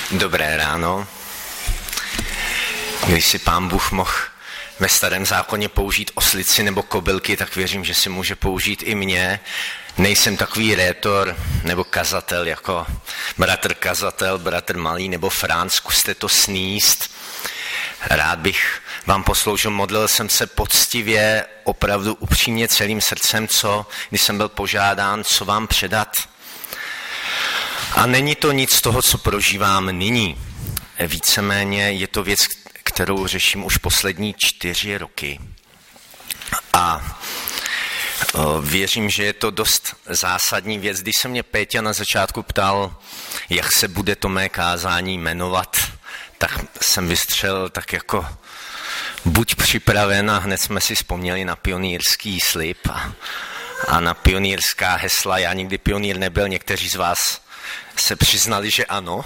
Dobré ráno. Když si Pán Bůh mohl ve Starém zákoně použít oslici nebo kobylky, tak věřím, že si může použít i mě. Nejsem takový rétor nebo kazatel jako bratr kazatel, bratr malý nebo Franc, zkuste to sníst. Rád bych vám posloužil, modlil jsem se poctivě, opravdu upřímně celým srdcem, když jsem byl požádán, co vám předat. A není to nic z toho, co prožívám nyní. Víceméně je to věc, kterou řeším už poslední 4 roky. A věřím, že je to dost zásadní věc. Když se mě Péťa na začátku ptal, jak se bude to mé kázání jmenovat, tak jsem vystřelil tak jako buď připraven, a hned jsme si vzpomněli na pionýrský slib a na pionýrská hesla. Já nikdy pionýr nebyl, někteří z vás se přiznali, že ano.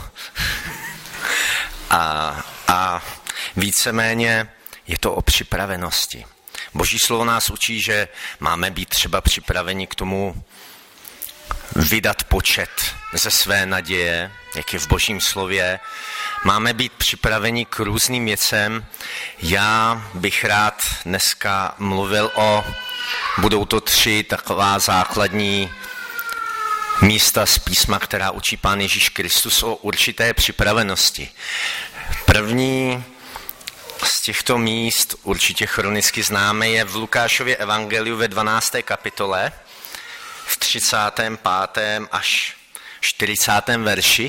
A víceméně je to o připravenosti. Boží slovo nás učí, že máme být třeba připraveni k tomu vydat počet ze své naděje, jak je v Božím slově. Máme být připraveni k různým věcem. Já bych rád dneska mluvil budou to 3 taková základní místa z písma, která učí Pán Ježíš Kristus o určité připravenosti. První z těchto míst, určitě chronicky známe, je v Lukášově evangeliu ve 12. kapitole, v 35. až 40. verši.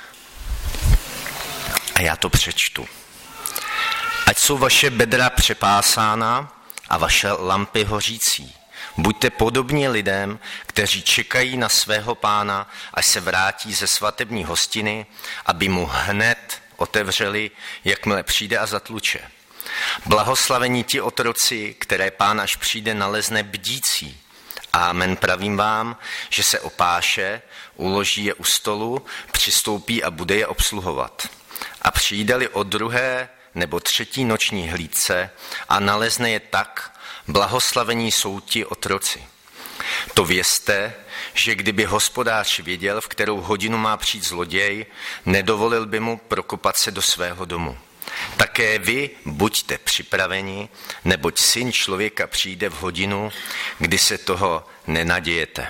A já to přečtu. Ať jsou vaše bedra přepásána a vaše lampy hořící. Buďte podobní lidem, kteří čekají na svého Pána, až se vrátí ze svatební hostiny, aby mu hned otevřeli, jakmile přijde a zatluče. Blahoslavení ti otroci, které Pán, až přijde, nalezne bdící. Amen, pravím vám, že se opáše, uloží je u stolu, přistoupí a bude je obsluhovat. A přijde-li o 2. nebo 3. noční hlídce a nalezne je tak, blahoslavení jsou ti otroci. To vězte, že kdyby hospodář věděl, v kterou hodinu má přijít zloděj, nedovolil by mu prokopat se do svého domu. Také vy buďte připraveni, neboť Syn člověka přijde v hodinu, kdy se toho nenadějete.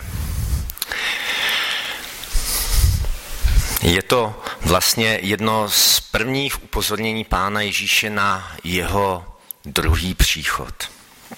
Je to vlastně jedno z prvních upozornění Pána Ježíše na jeho druhý příchod.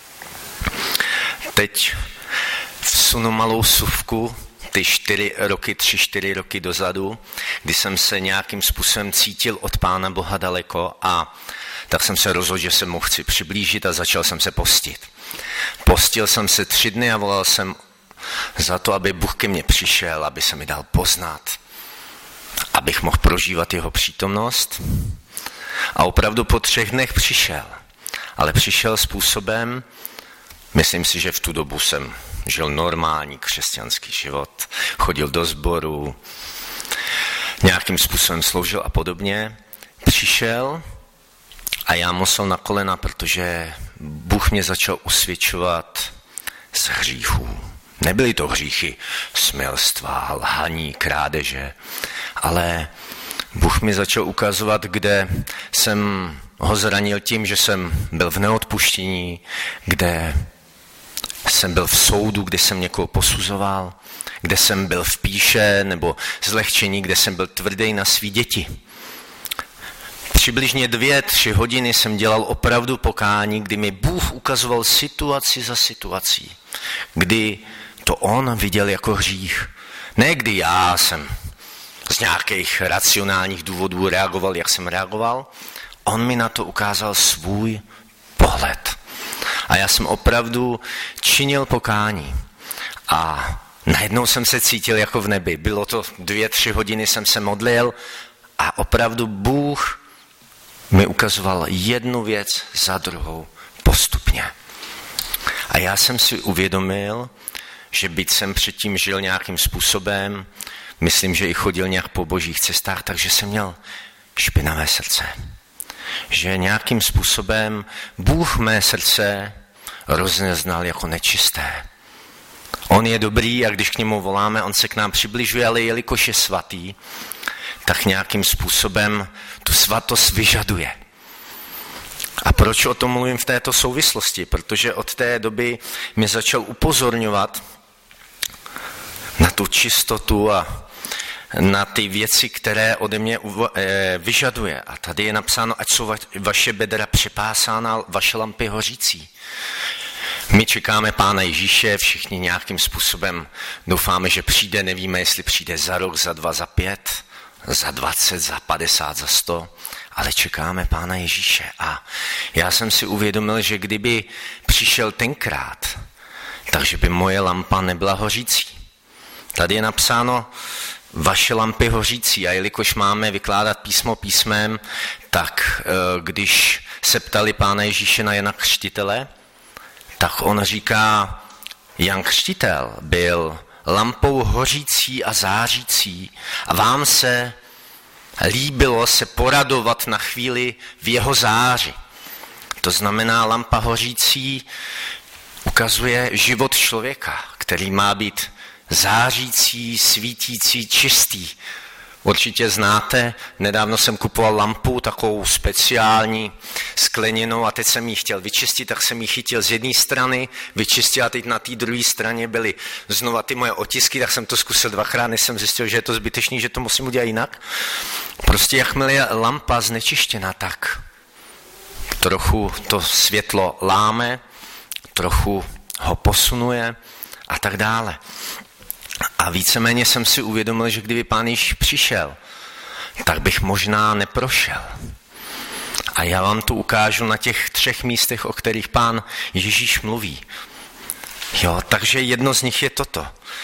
Teď vsunu malou vsuvku, ty 3-4 roky dozadu, kdy jsem se nějakým způsobem cítil od Pána Boha daleko, a tak jsem se rozhodl, že se mu chci přiblížit, a začal jsem se postit. Postil jsem se 3 dny a volal jsem za to, aby Bůh ke mně přišel, aby se mi dal poznat, abych mohl prožívat jeho přítomnost. A opravdu po 3 dnech přišel. Ale přišel způsobem, myslím si, že v tu dobu jsem žil normální křesťanský život, chodil do sboru, nějakým způsobem sloužil a podobně. Přišel a já musel na kolena, protože Bůh mě začal usvědčovat z hříchů. Nebyly to hříchy smilstva, lhaní, krádeže, ale Bůh mi začal ukazovat, kde jsem ho zranil tím, že jsem byl v neodpuštění, kde jsem byl v soudu, kde jsem někoho posuzoval, kde jsem byl v pýše nebo zlehčení, kde jsem byl tvrdý na svý děti. Přibližně 2-3 hodiny jsem dělal opravdu pokání, kdy mi Bůh ukazoval situaci za situací, kdy to on viděl jako hřích. Ne kdy já jsem z nějakých racionálních důvodů reagoval, jak jsem reagoval. On mi na to ukázal svůj pohled. A já jsem opravdu činil pokání. A najednou jsem se cítil jako v nebi. Bylo to 2-3 hodiny, jsem se modlil a opravdu Bůh mi ukazoval jednu věc za druhou postupně. A já jsem si uvědomil, že byť jsem předtím žil nějakým způsobem, myslím, že i chodil nějak po božích cestách, takže jsem měl špinavé srdce. Že nějakým způsobem Bůh mé srdce rozeznal jako nečisté. On je dobrý a když k němu voláme, on se k nám přibližuje, ale jelikož je svatý, tak nějakým způsobem tu svatost vyžaduje. A proč o tom mluvím v této souvislosti? Protože od té doby mě začal upozorňovat na tu čistotu a na ty věci, které ode mě vyžaduje. A tady je napsáno, ať jsou vaše bedra přepásána, vaše lampy hořící. My čekáme Pána Ježíše, všichni nějakým způsobem doufáme, že přijde, nevíme, jestli přijde za rok, za 2, za 5, za 20, za 50, za 100, ale čekáme Pána Ježíše. A já jsem si uvědomil, že kdyby přišel tenkrát, takže by moje lampa nebyla hořící. Tady je napsáno vaše lampy hořící a jelikož máme vykládat písmo písmem, tak když se ptali Pána Ježíše na Jana Křtitele, tak on říká, Jan Křtitel byl lampou hořící a zářící a vám se líbilo se poradovat na chvíli v jeho záři. To znamená, lampa hořící ukazuje život člověka, který má být zářící, svítící, čistý. Určitě znáte, nedávno jsem kupoval lampu, takovou speciální skleněnou a teď jsem ji chtěl vyčistit, tak jsem ji chytil z jedné strany, vyčistil a teď na té druhé straně byly znova ty moje otisky, tak jsem to zkusil 2krát, než jsem zjistil, že je to zbytečný, že to musím udělat jinak. Prostě jakmile je lampa znečištěna, tak trochu to světlo láme, trochu ho posunuje a tak dále. A víceméně jsem si uvědomil, že kdyby Pán Ježíš přišel, tak bych možná neprošel. A já vám tu ukážu na těch 3 místech, o kterých Pán Ježíš mluví. Jo, takže jedno z nich je toto.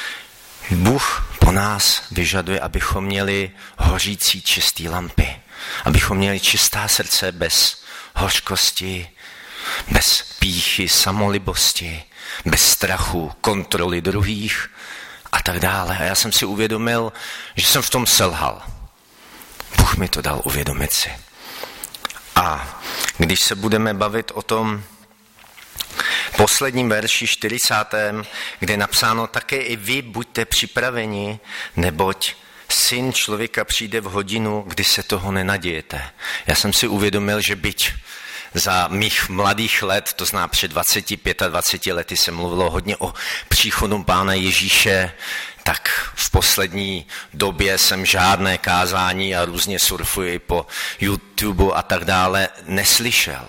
Bůh po nás vyžaduje, abychom měli hořící čistý lampy. Abychom měli čistá srdce bez hořkosti, bez pýchy, samolibosti, bez strachu, kontroly druhých a tak dále. A já jsem si uvědomil, že jsem v tom selhal. Bůh mi to dal uvědomit si. A když se budeme bavit o tom posledním verši 40., kde je napsáno, také i vy buďte připraveni, neboť Syn člověka přijde v hodinu, kdy se toho nenadějete. Já jsem si uvědomil, že byť za mých mladých let, to znamená před 25 lety se mluvilo hodně o příchodu Pána Ježíše, tak v poslední době jsem žádné kázání a různě surfuji po YouTube a tak dále neslyšel.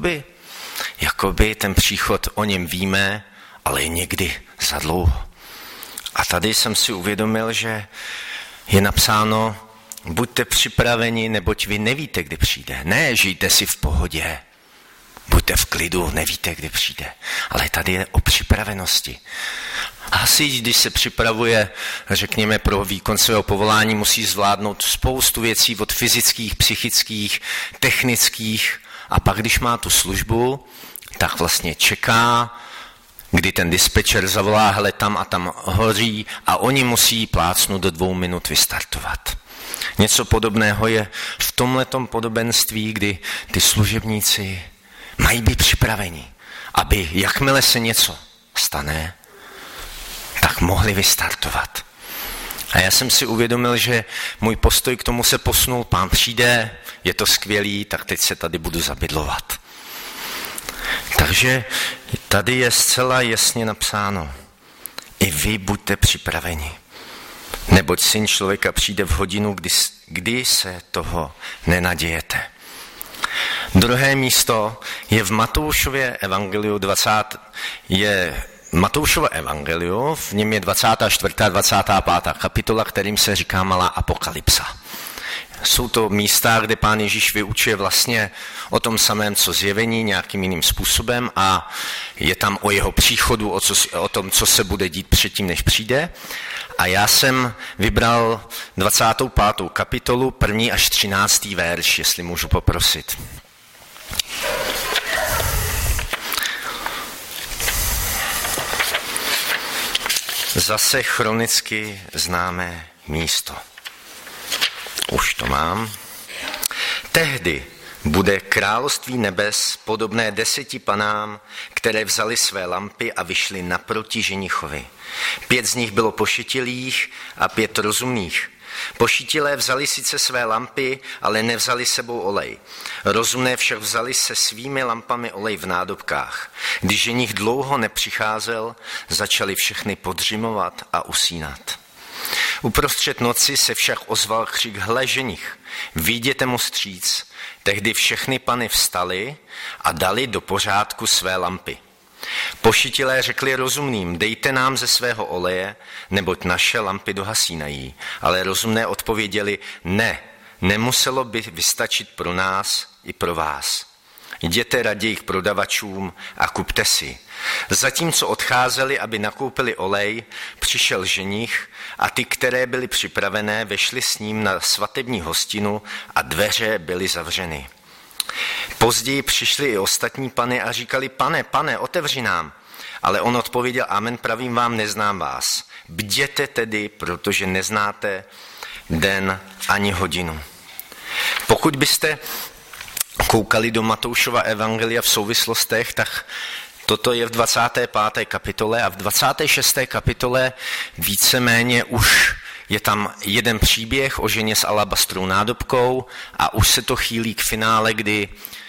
Jakoby ten příchod o něm víme, ale je někdy za dlouho. A tady jsem si uvědomil, že je napsáno, buďte připraveni, neboť vy nevíte, kdy přijde. Ne, žijte si v pohodě, buďte v klidu, nevíte, kdy přijde. Ale tady je o připravenosti. Hasič, když se připravuje, řekněme, pro výkon svého povolání, musí zvládnout spoustu věcí od fyzických, psychických, technických. A pak, když má tu službu, tak vlastně čeká, kdy ten dispečer zavolá, hele, tam a tam hoří a oni musí plácnout do 2 minut vystartovat. Něco podobného je v tomhletom podobenství, kdy ty služebníci mají být připraveni, aby jakmile se něco stane, tak mohli vystartovat. A já jsem si uvědomil, že můj postoj k tomu se posunul, Pán přijde, je to skvělý, tak teď se tady budu zabydlovat. Takže tady je zcela jasně napsáno, i vy buďte připraveni, neboť Syn člověka přijde v hodinu, kdy se toho nenadějete. Druhé místo je v Matoušově evangeliu Matoušovo evangeliu, v něm je 24. a 25. kapitola, kterým se říká malá apokalypsa. Jsou to místa, kde Pán Ježíš vyučuje vlastně o tom samém, co zjevení, nějakým jiným způsobem a je tam o jeho příchodu, o tom, co se bude dít předtím, než přijde. A já jsem vybral 25. kapitolu, 1. až 13. verš, jestli můžu poprosit. Zase chronicky známé místo. Už to mám. Tehdy bude království nebes podobné 10 panám, které vzali své lampy a vyšly naproti ženichovi. 5 z nich bylo pošetilých a 5 rozumných. Pošítilé vzali sice své lampy, ale nevzali sebou olej. Rozumné však vzali se svými lampami olej v nádobkách. Když ženich dlouho nepřicházel, začali všechny podřimovat a usínat. Uprostřed noci se však ozval křik: hle, ženich, vyjděte mu vstříc. Tehdy všechny pany vstaly a dali do pořádku své lampy. Pošítilé řekli rozumným: dejte nám ze svého oleje, neboť naše lampy dohasínají. Ale rozumné odpověděli: ne, nemuselo by vystačit pro nás i pro vás. Jděte raději k prodavačům a kupte si. Zatímco odcházeli, aby nakoupili olej, přišel ženich a ty, které byly připravené, vešly s ním na svatební hostinu a dveře byly zavřeny. Později přišli i ostatní pany a říkali: pane, otevři nám. Ale on odpověděl: amen, pravím vám, neznám vás. Bděte tedy, protože neznáte den ani hodinu. Pokud byste koukali do Matoušova evangelia v souvislostech, tak toto je v 25. kapitole a v 26. kapitole víceméně už je tam jeden příběh o ženě s alabastrou nádobkou a už se to chýlí k finále, kdy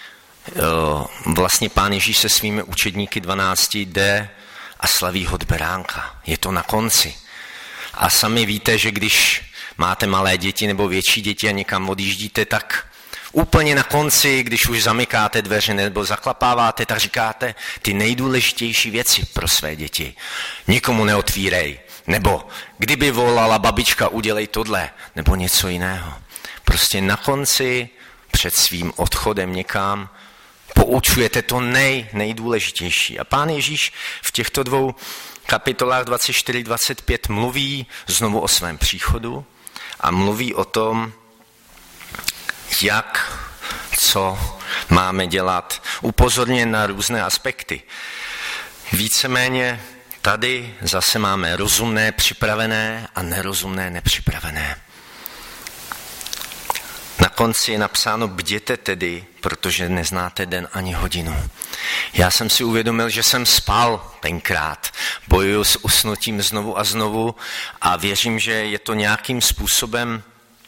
vlastně Pán Ježíš se svými učedníky 12 jde a slaví hod beránka. Je to na konci. A sami víte, že když máte malé děti nebo větší děti a někam odjíždíte, tak úplně na konci, když už zamykáte dveře nebo zaklapáváte, tak říkáte ty nejdůležitější věci pro své děti. Nikomu neotvírej. Nebo kdyby volala babička, udělej tohle. Nebo něco jiného. Prostě na konci před svým odchodem někam poučujete to nejdůležitější. A Pán Ježíš v těchto dvou kapitolách 24-25 mluví znovu o svém příchodu a mluví o tom, jak, co máme dělat. Upozorně na různé aspekty. Víceméně tady zase máme rozumné připravené a nerozumné nepřipravené. Na konci je napsáno: bděte tedy, protože neznáte den ani hodinu. Já jsem si uvědomil, že jsem spal tenkrát. Bojuju s usnutím znovu a znovu a věřím, že je to nějakým způsobem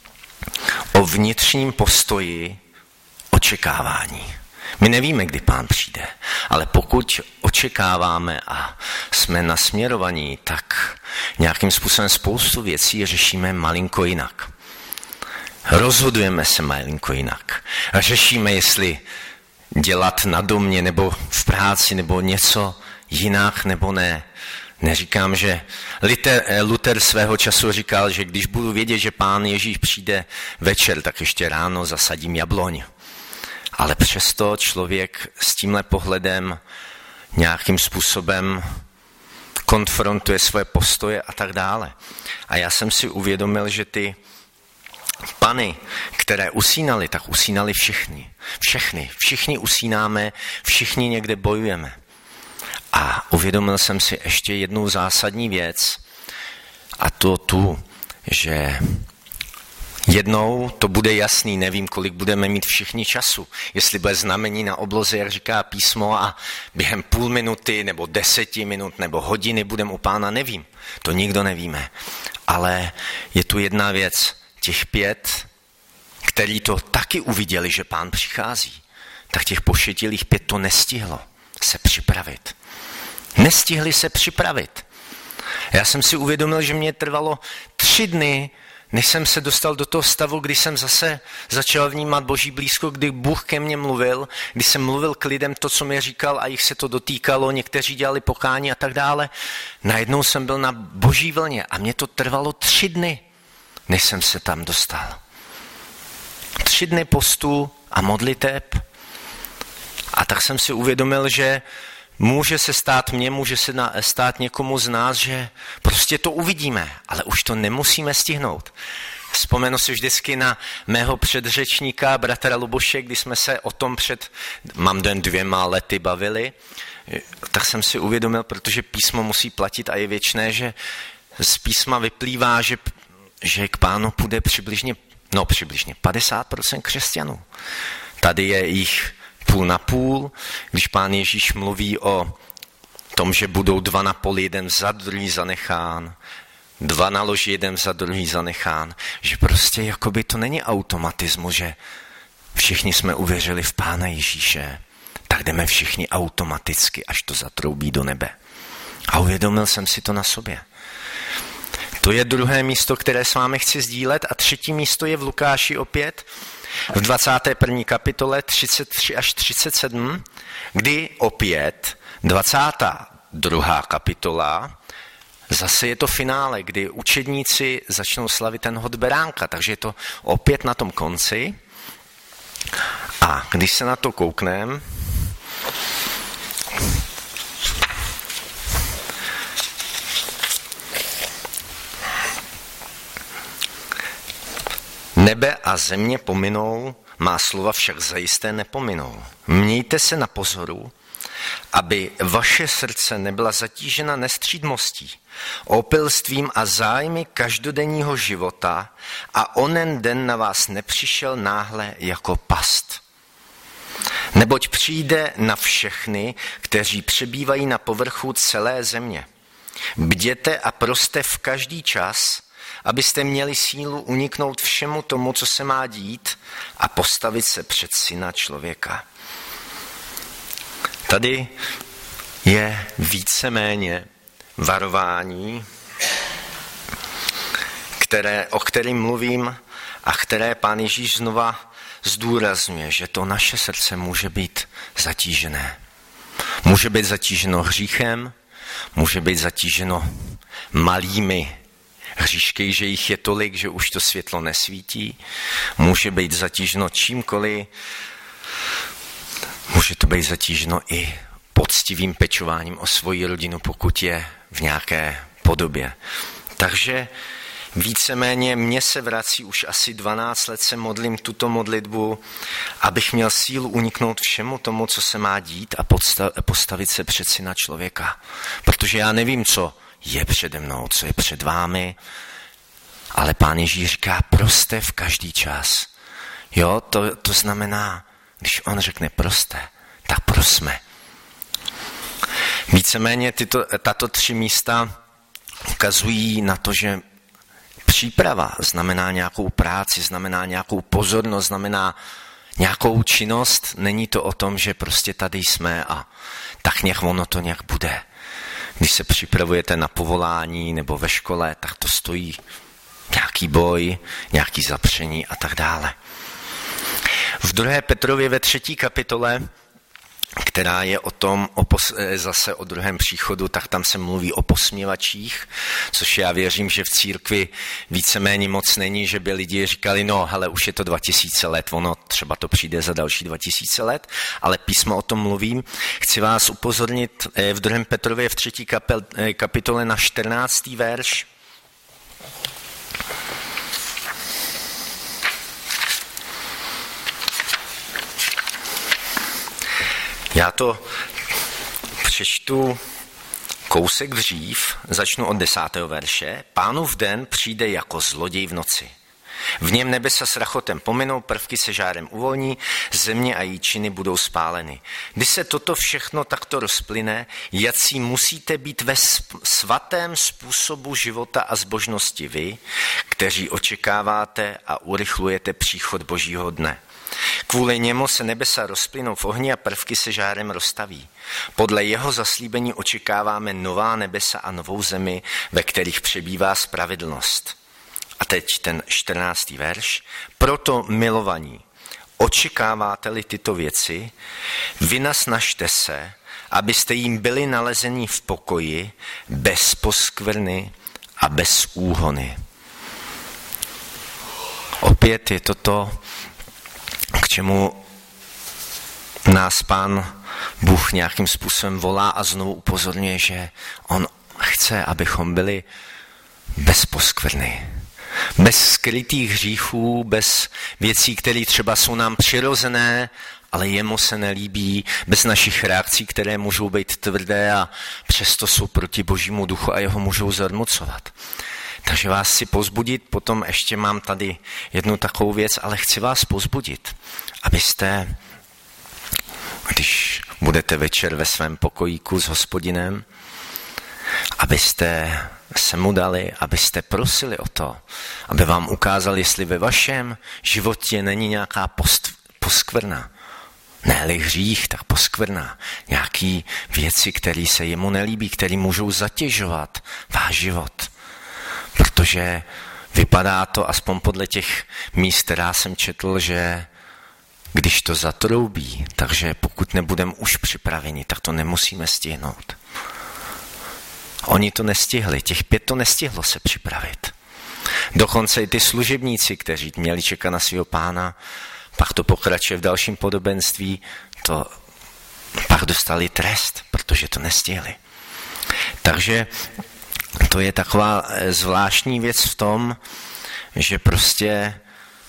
o vnitřním postoji očekávání. My nevíme, kdy Pán přijde, ale pokud očekáváme a jsme nasměrovaní, tak nějakým způsobem spoustu věcí řešíme malinko jinak. Rozhodujeme se malinko jinak. A řešíme, jestli dělat na domě nebo v práci nebo něco jinak nebo ne. Neříkám, že Luther svého času říkal, že když budu vědět, že Pán Ježíš přijde večer, tak ještě ráno zasadím jabloň. Ale přesto člověk s tímhle pohledem nějakým způsobem konfrontuje své postoje a tak dále. A já jsem si uvědomil, že ty pany, které usínali, tak usínali všichni usínáme, všichni někde bojujeme. A uvědomil jsem si ještě jednu zásadní věc, a to tu, že jednou to bude jasný, nevím, kolik budeme mít všichni času. Jestli bude znamení na obloze, jak říká písmo, a během půl minuty, nebo 10 minut, nebo hodiny budeme u Pána, nevím. To nikdo nevíme. Ale je tu jedna věc. Těch 5, kteří to taky uviděli, že Pán přichází, tak těch pošetilých 5 to nestihlo se připravit. Nestihli se připravit. Já jsem si uvědomil, že mě trvalo 3 dny, než jsem se dostal do toho stavu, kdy jsem zase začal vnímat Boží blízko, kdy Bůh ke mně mluvil, kdy jsem mluvil k lidem to, co mi říkal a jich se to dotýkalo, někteří dělali pokání a tak dále. Najednou jsem byl na Boží vlně a mě to trvalo 3 dny, než jsem se tam dostal. 3 dny postu a modliteb. A tak jsem si uvědomil, že může se stát mně, může se stát někomu z nás, že prostě to uvidíme, ale už to nemusíme stihnout. Vzpomenu si vždycky na mého předřečníka, bratra Luboše, když jsme se o tom před 2 lety bavili, tak jsem si uvědomil, protože písmo musí platit a je věčné, že z písma vyplývá, že k Pánu půjde přibližně 50% křesťanů. Tady je jich půl na půl, když Pán Ježíš mluví o tom, že budou 2 na poli, jeden za druhý zanechán, dva na loži, jeden za druhý zanechán. Že prostě jakoby to není automatismus, že všichni jsme uvěřili v Pána Ježíše, tak jdeme všichni automaticky, až to zatroubí do nebe. A uvědomil jsem si to na sobě. To je druhé místo, které s vámi chci sdílet. A třetí místo je v Lukáši opět, v 21. kapitole 33 až 37, kdy opět 22. kapitola, zase je to finále, kdy učedníci začnou slavit ten hod beránka, takže je to opět na tom konci. A když se na to koukneme, nebe a země pominou, má slova však zajisté nepominou. Mějte se na pozoru, aby vaše srdce nebyla zatížena nestřídmostí, opilstvím a zájmy každodenního života a onen den na vás nepřišel náhle jako past. Neboť přijde na všechny, kteří přebývají na povrchu celé země. Bděte a proste v každý čas, abyste měli sílu uniknout všemu tomu, co se má dít a postavit se před Syna člověka. Tady je víceméně varování, o kterém mluvím a které Pán Ježíš znova zdůrazňuje, že to naše srdce může být zatížené. Může být zatíženo hříchem, může být zatíženo malými hříšky, že jich je tolik, že už to světlo nesvítí. Může být zatíženo čímkoliv. Může to být zatíženo i poctivým pečováním o svoji rodinu, pokud je v nějaké podobě. Takže víceméně mně se vrací už asi 12 let, se modlím tuto modlitbu, abych měl sílu uniknout všemu tomu, co se má dít a postavit se před Syna člověka. Protože já nevím, co je přede mnou, co je před vámi, ale Pán Ježíš říká, proste v každý čas. Jo, to znamená, když on řekne proste, tak prosme. Víceméně tato 3 místa ukazují na to, že příprava znamená nějakou práci, znamená nějakou pozornost, znamená nějakou činnost. Není to o tom, že prostě tady jsme a tak nějak ono to nějak bude. Když se připravujete na povolání nebo ve škole, tak to stojí nějaký boj, nějaký zapření a tak dále. V 2. Petrově ve 3. kapitole, která je o tom, zase o druhém příchodu, tak tam se mluví o posměvačích, což já věřím, že v církvi víceméně moc není, že by lidi říkali, no hele, už je to 2000 let, ono třeba to přijde za další 2000 let, ale písmo o tom mluvím. Chci vás upozornit v 2. Petrově v 3. kapitole na 14. verš. Já to přečtu kousek dřív, začnu od 10. verše. Pánův den přijde jako zloděj v noci. V něm nebesa s rachotem pominou, prvky se žárem uvolní, země a její činy budou spáleny. Když se toto všechno takto rozplyne, jací musíte být ve svatém způsobu života a zbožnosti vy, kteří očekáváte a urychlujete příchod Božího dne. Kvůli němu se nebesa rozplynou v ohni a prvky se žárem roztaví. Podle jeho zaslíbení očekáváme nová nebesa a novou zemi, ve kterých přebývá spravedlnost. A teď ten 14. verš. Proto, milovaní, očekáváte-li tyto věci, vynasnažte se, abyste jim byli nalezeni v pokoji, bez poskvrny a bez úhony. Opět je to, k čemu nás Pán Bůh nějakým způsobem volá a znovu upozorňuje, že on chce, abychom byli bez poskvrny, bez skrytých hříchů, bez věcí, které třeba jsou nám přirozené, ale jemu se nelíbí, bez našich reakcí, které můžou být tvrdé a přesto jsou proti Božímu duchu a jeho můžou zarmucovat. Takže vás chci povzbudit, potom ještě mám tady jednu takovou věc, ale chci vás povzbudit, abyste, když budete večer ve svém pokojíku s Hospodinem, abyste tak se mu dali, abyste prosili o to, aby vám ukázal, jestli ve vašem životě není nějaká poskvrna. Ne-li hřích, tak poskvrna. Nějaký věci, které se jemu nelíbí, které můžou zatěžovat váš život. Protože vypadá to, aspoň podle těch míst, která jsem četl, že když to zatroubí, takže pokud nebudeme už připraveni, tak to nemusíme stihnout. Oni to nestihli, těch 5 to nestihlo se připravit. Dokonce i ty služebníci, kteří měli čekat na svého pána, pak to pokračuje v dalším podobenství, to pak dostali trest, protože to nestihli. Takže to je taková zvláštní věc v tom, že prostě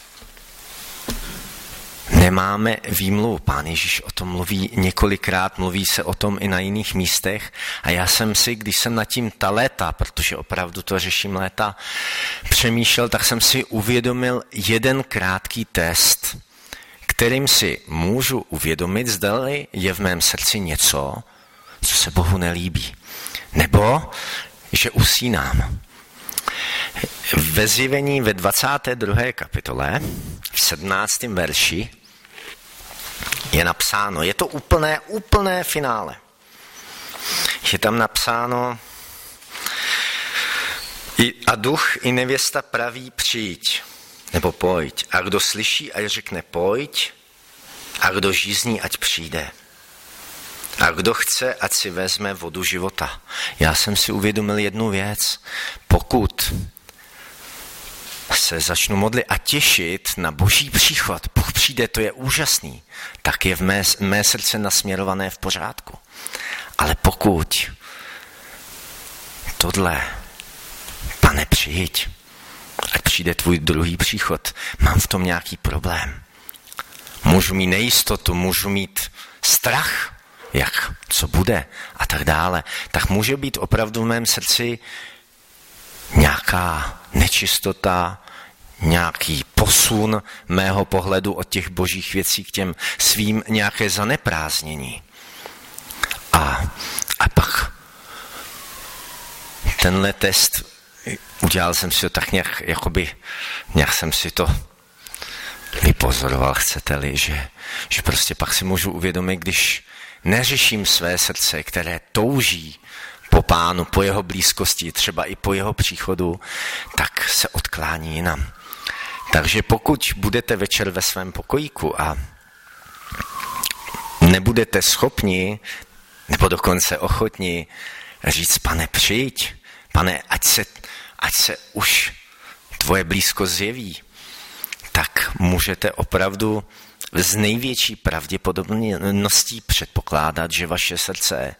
nemáme výmluvu. Pán Ježíš o tom mluví několikrát, mluví se o tom i na jiných místech a já jsem si, když jsem nad tím ta léta, protože opravdu to řeším léta, přemýšlel, tak jsem si uvědomil jeden krátký test, kterým si můžu uvědomit, zdali je v mém srdci něco, co se Bohu nelíbí. Nebo, že usínám. Ve Zjevení ve 22. kapitole, v 17. verši, je napsáno, je to úplné finále. Je tam napsáno, a duch i nevěsta praví přijď, nebo pojď. A kdo slyší, ať řekne pojď, a kdo žízní, ať přijde. A kdo chce, ať si vezme vodu života. Já jsem si uvědomil jednu věc. Pokud se začnu modlit a těšit na Boží příchod, Bůh přijde, to je úžasný, tak je v mé srdce nasměrované v pořádku. Ale pokud tohle, Pane, přijď, ať přijde tvůj druhý příchod, mám v tom nějaký problém. Můžu mít nejistotu, můžu mít strach, jak, co bude a tak dále. Tak může být opravdu v mém srdci nějaká nečistota, nějaký posun mého pohledu od těch božích věcí k těm svým, nějaké zaneprázdnění. A pak tenhle test, udělal jsem si to tak nějak, jakoby, nějak jsem si to vypozoroval, chcete-li, že prostě pak si můžu uvědomit, když neřeším své srdce, které touží po Pánu, po jeho blízkosti, třeba i po jeho příchodu, tak se odklání jinam. Takže pokud budete večer ve svém pokojíku a nebudete schopni, nebo dokonce ochotni říct, Pane, přijď, Pane, ať se už tvoje blízkost zjeví, tak můžete opravdu s největší pravděpodobností předpokládat, že vaše srdce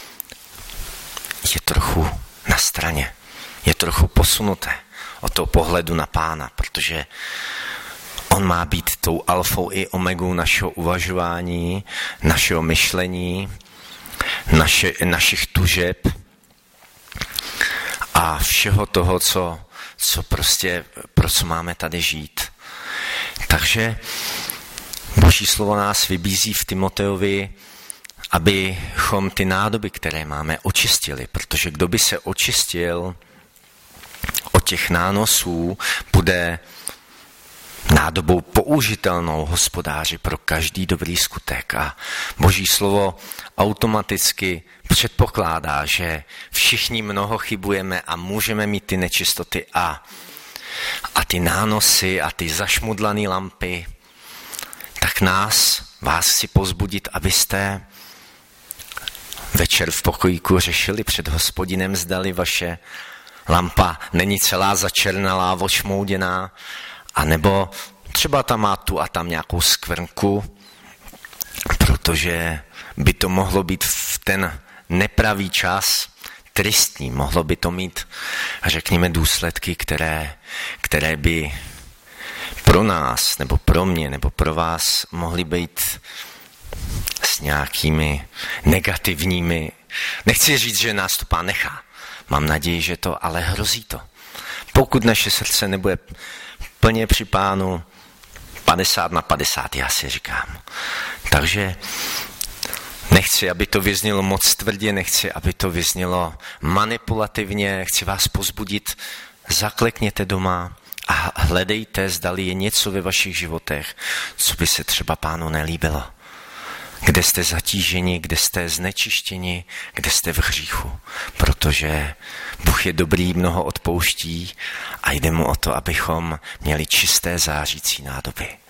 je trochu na straně, je trochu posunuté od toho pohledu na Pána, protože on má být tou alfou i omegou našeho uvažování, našeho myšlení, našich tužeb a všeho toho, co prostě, pro co máme tady žít. Takže Boží slovo nás vybízí v Timoteovi, abychom ty nádoby, které máme, očistili, protože kdo by se očistil od těch nánosů, bude nádobou použitelnou Hospodáři pro každý dobrý skutek. A Boží slovo automaticky předpokládá, že všichni mnoho chybujeme a můžeme mít ty nečistoty a ty nánosy a ty zašmudlané lampy, tak vás chci povzbudit, abyste večer v pokojíku řešili před Hospodinem, zdali vaše lampa není celá začernalá, ošmouděná, anebo třeba tam má tu a tam nějakou skvrnku, protože by to mohlo být v ten nepravý čas tristní. Mohlo by to mít, řekněme, důsledky, které by pro nás, nebo pro mě, nebo pro vás mohly být s nějakými negativními. Nechci říct, že nás to Pán nechá. Mám naději, že to, ale hrozí to. Pokud naše srdce nebude plně při Pánu, 50/50, já si říkám. Takže Nechci, aby to vyznělo moc tvrdě, nechci, aby to vyznělo manipulativně, chci vás povzbudit, zaklekněte doma a hledejte, zdali je něco ve vašich životech, co by se třeba Pánu nelíbilo. Kde jste zatíženi, kde jste znečištěni, kde jste v hříchu. Protože Bůh je dobrý, mnoho odpouští a jde mu o to, abychom měli čisté zářící nádoby.